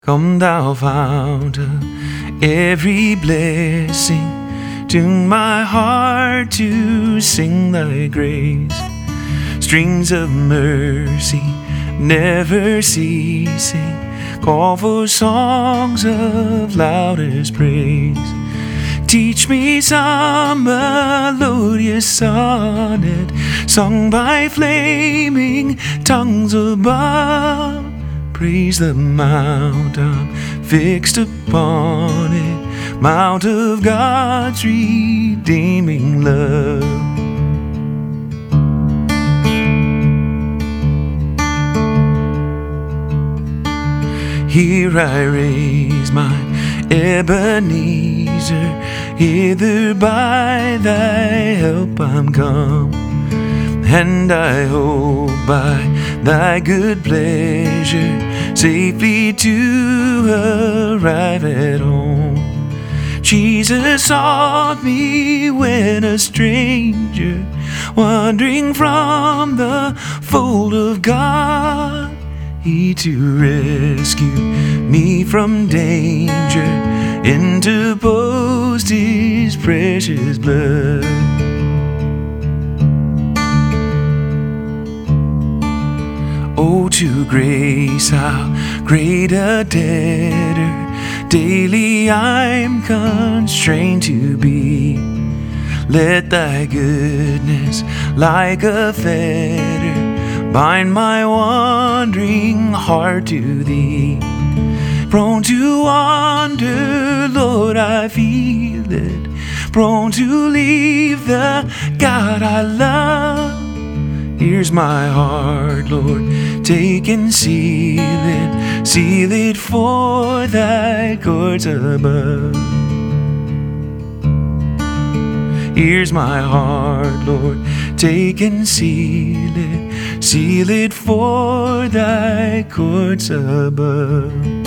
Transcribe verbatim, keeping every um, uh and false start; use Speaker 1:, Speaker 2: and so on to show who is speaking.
Speaker 1: Come thou fount of every blessing, tune my heart to sing thy grace. Strings of mercy never ceasing, call for songs of loudest praise. Teach me some melodious sonnet, sung by flaming tongues above. Praise the mount I'm fixed upon it, mount of God's redeeming love. Here I raise my Ebenezer, hither by thy help I'm come, and I hope by thy good pleasure safely to arrive at home. Jesus sought me when a stranger, wandering from the fold of God. He to rescue me from danger interposed his precious blood. Oh, to grace how great a debtor daily I'm constrained to be. Let thy goodness like a fetter bind my wandering heart to thee. Prone to wander, Lord, I feel it, prone to leave the God I love. Here's my heart, Lord, take and seal it, seal it for thy courts above. Here's my heart, Lord, take and seal it, seal it for thy courts above.